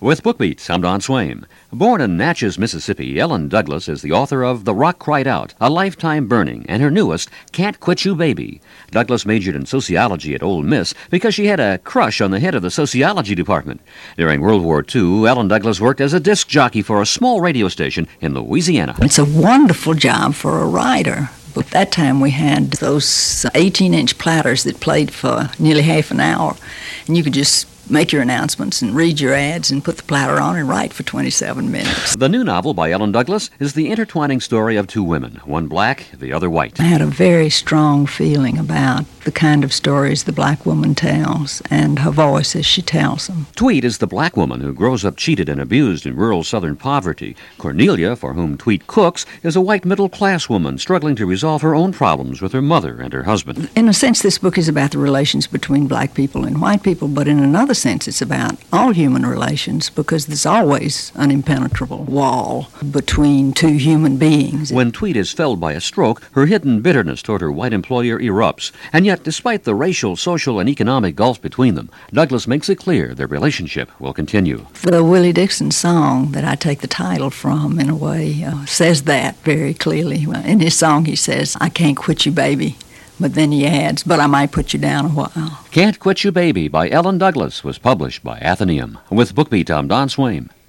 With BookBeat, I'm Don Swaim. Born in Natchez, Mississippi, Ellen Douglas is the author of The Rock Cried Out, A Lifetime Burning, and her newest, Can't Quit You Baby. Douglas majored in sociology at Ole Miss because she had a crush on the head of the sociology department. During World War II, Ellen Douglas worked as a disc jockey for a small radio station in Louisiana. It's a wonderful job for a writer. But at that time we had those 18-inch platters that played for nearly half an hour, and you could just make your announcements and read your ads and put the platter on and write for 27 minutes. The new novel by Ellen Douglas is the intertwining story of two women, one black, the other white. I had a very strong feeling about the kind of stories the black woman tells and her voice as she tells them. Tweet is the black woman who grows up cheated and abused in rural southern poverty. Cornelia, for whom Tweet cooks, is a white middle-class woman struggling to resolve her own problems with her mother and her husband. In a sense, this book is about the relations between black people and white people, but in another sense, it's about all human relations because there's always an impenetrable wall between two human beings. When Tweet is felled by a stroke, her hidden bitterness toward her white employer erupts. And yet, despite the racial, social, and economic gulf between them, Douglas makes it clear their relationship will continue. The Willie Dixon song that I take the title from, in a way, says that very clearly. In his song, he says, "I can't quit you, baby." But then he adds, "But I might put you down a while." Can't Quit You Baby by Ellen Douglas was published by Atheneum. With BookBeat, I'm Don Swaim.